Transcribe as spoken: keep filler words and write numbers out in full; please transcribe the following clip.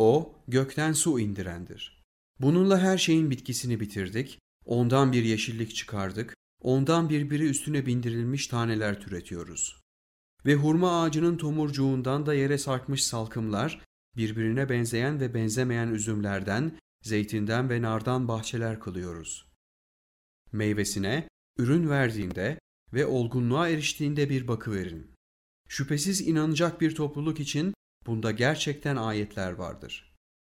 O, gökten su indirendir. Bununla her şeyin bitkisini bitirdik, ondan bir yeşillik çıkardık, ondan birbiri üstüne bindirilmiş taneler türetiyoruz. Ve hurma ağacının tomurcuğundan da yere sarkmış salkımlar, birbirine benzeyen ve benzemeyen üzümlerden, zeytinden ve nardan bahçeler kılıyoruz. Meyvesine, ürün verdiğinde ve olgunluğa eriştiğinde bir bakıverin. Şüphesiz inanacak bir topluluk için bunda gerçekten ayetler vardır.